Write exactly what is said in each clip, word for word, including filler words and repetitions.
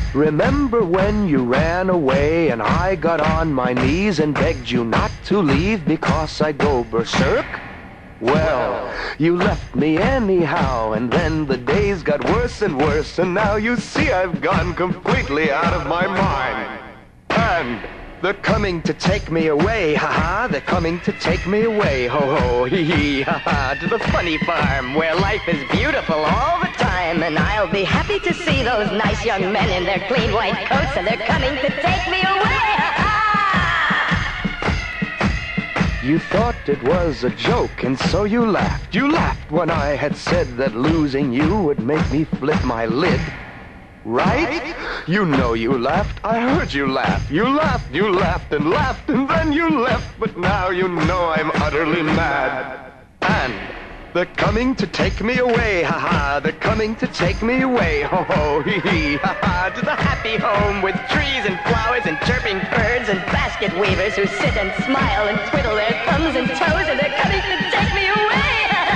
Remember when you ran away and I got on my knees and begged you not to leave because I'd go berserk? Well, you left me anyhow, and then the days got worse and worse, and now you see I've gone completely out of my mind. And they're coming to take me away, ha-ha, they're coming to take me away, ho-ho, hee-hee, ha-ha, to the funny farm where life is beautiful all the time, and I'll be happy to see those nice young men in their clean white coats, and they're coming to take me away, ha-ha! You thought it was a joke, and so you laughed. You laughed when I had said that losing you would make me flip my lid. Right? You know you laughed. I heard you laugh. You laughed, you laughed and laughed, and then you left. But now you know I'm utterly mad. And they're coming to take me away, ha-ha. They're coming to take me away, ho-ho, hee-hee, ha-ha. To the happy home with trees and flowers and chirping birds and basket weavers who sit and smile and twiddle their thumbs and toes, and they're coming to take me away,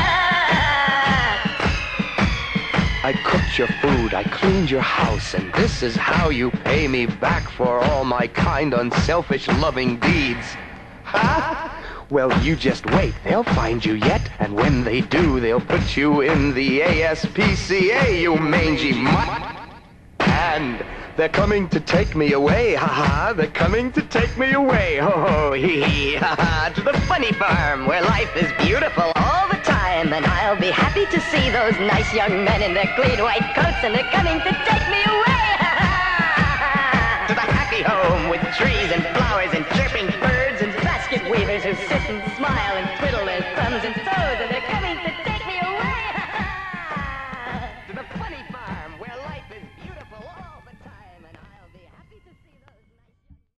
ha-ha. I cooked your food, I cleaned your house, and this is how you pay me back for all my kind, unselfish, loving deeds. Ha? Well, you just wait, they'll find you yet, and when they do, they'll put you in the A S P C A, you mangy mutt. And they're coming to take me away, ha-ha, they're coming to take me away, ho-ho, hee-hee, ha-ha, to the funny farm where life is beautiful all the time, and I'll be happy to see those nice young men in their clean white coats, and they're coming to take me away, ha-ha, to the happy home with trees and flowers and chirping birds and basket weavers who sit and